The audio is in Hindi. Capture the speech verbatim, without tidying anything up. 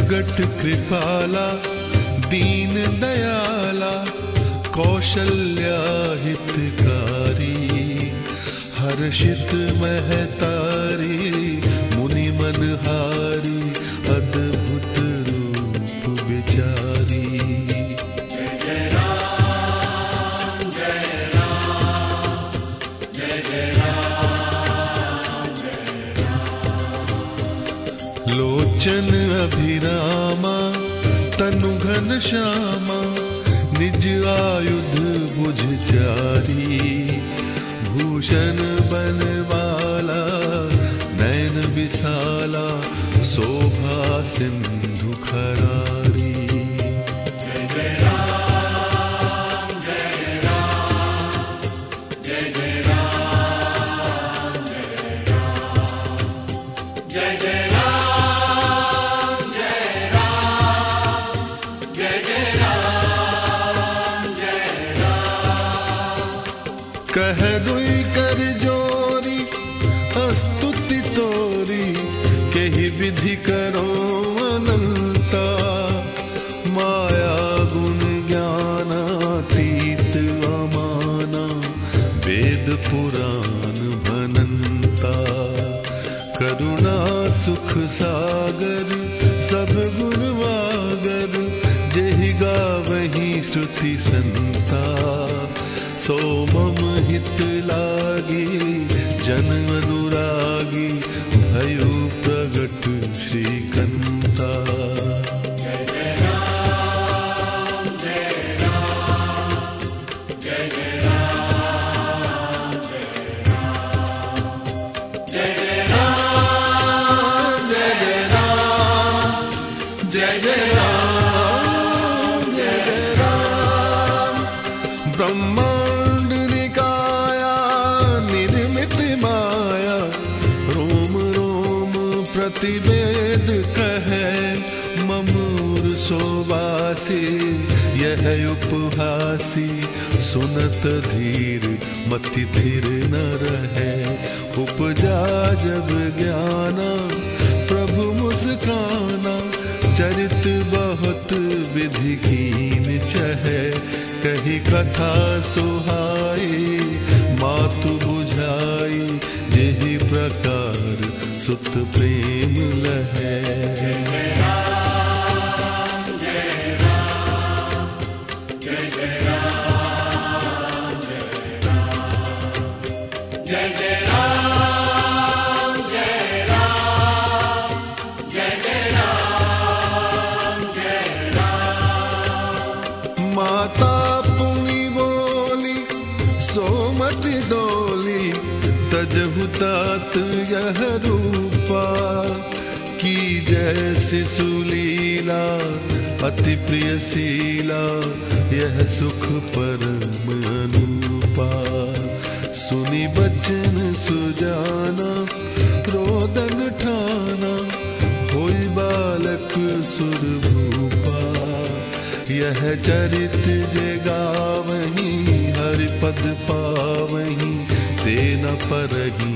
प्रगट कृपाला दीन दयाला कौशल्या हितकारी हर्षित महतारी मुनि मनहारी अद्भुत रूप विचारी। जय जय राम जय राम जय जय राम जय राम। लोचन अभिरामा तनु घन श्यामा निज आयुध बुझ चारी भूषण बनवाला नैन विशाला शोभा सिंधु खरारी। जय जय राम जय राम जय जय राम जय राम जय जय राम जय राम जय जय राम जय राम। कह दुई कर जोरी स्तुति तोरी केहि विधि करो अनंता माया गुण ज्ञानातीत अमाना वेद पुराण भनंता करुणा सुख सागर सब गुण वागर जेहि गावहि श्रुति संता सो मम हित लागी जन अनुरागी भयो प्रगट श्रीकंता। जय जय राम जय राम जय जय राम जय राम जय जय राम जय जय राम जय जय राम जय जय राम। ब्रह्मांड निकाया निर्मित माया रोम रोम प्रतिवेद कहे ममूर सोबासी यह उपहासी सुनत धीर मति थिर न रहे उपजा जब ज्ञाना प्रभु मुस्काना चरित बहुत विधि कीन चहे कही कथा सुहाई मातु बुझाई जेहि प्रकार सुत प्रेम लहे। जय राम जय राम जय जय राम जय राम जय जय राम जय राम जय जय राम जय राम। माता पुनि बोली सोमति डोली तजहु तात यह रूपा की जैसी सुलीला अति प्रिय शीला यह सुख परम अनुपा। सुनी बचन सुजाना रोदन ठाना होई बालक सुर भूपा यह चरित जे गावहीं हरि पद पावहीं ते न परहीं